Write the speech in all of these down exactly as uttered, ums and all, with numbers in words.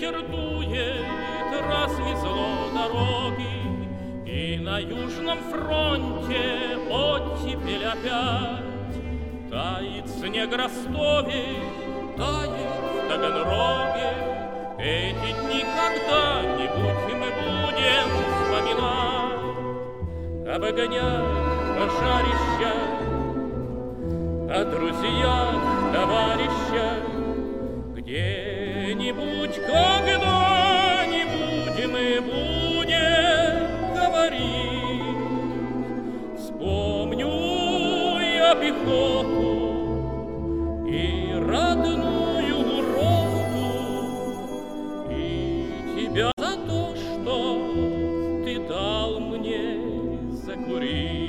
ветер дует, развезло дороги, и на Южном фронте оттепель опять. Тает снег в Ростове, тает в Таганроге. Эти дни когда-нибудь мы будем вспоминать об огнях пожарища, о друзьях, товарищах. Где-нибудь, когда-нибудь мы будем говорить. Вспомню я пехоту и родную роту, и тебя за то, что ты дал мне закурить.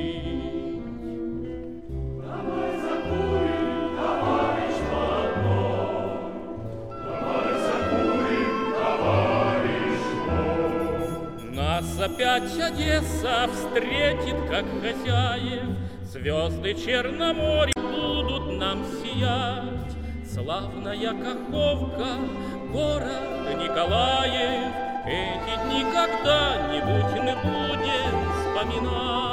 Давай закурим, товарищ родной, давай закурим, товарищ мой. Нас опять Одесса встретит, как хозяев. Звезды Черноморья будут нам сиять. Славная Каховка, город Николаев. Эти дни когда-нибудь мы будем вспоминать.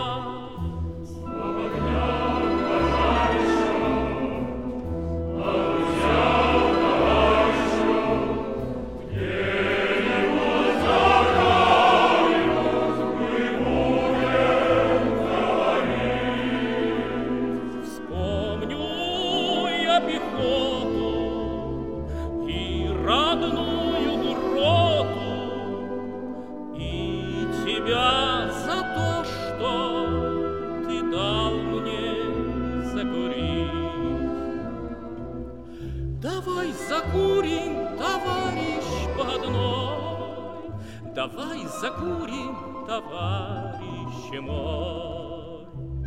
Давай закурим, товарищ подной, давай закурим, товарищ мой.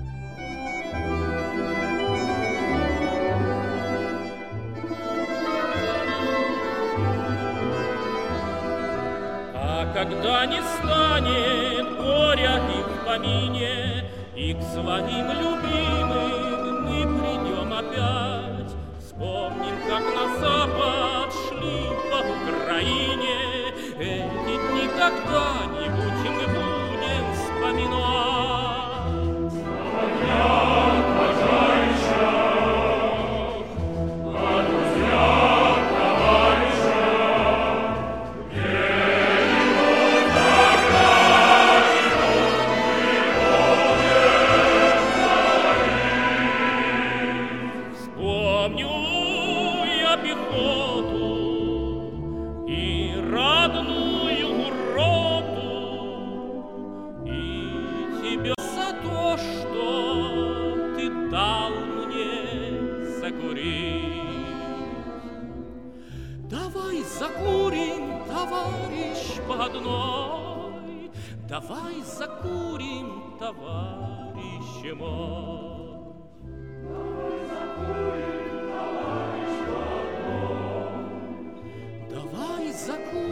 А когда не станет горя и в помине, и к своим любимым мы придем опять, вспомним, как на запад шли по Украине. Эти дни когда-нибудь мы будем вспоминать. Слава пожарищах, о друзьях, товарищах, где-нибудь за краешком мы будем говорить. Вспомню пехоту и родную роту, и тебя за то, что ты дал мне закурить. Давай закурим, товарищ подной, давай закурим, товарищ мой.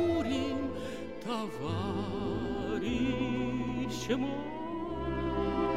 Закурим, товарищ мой.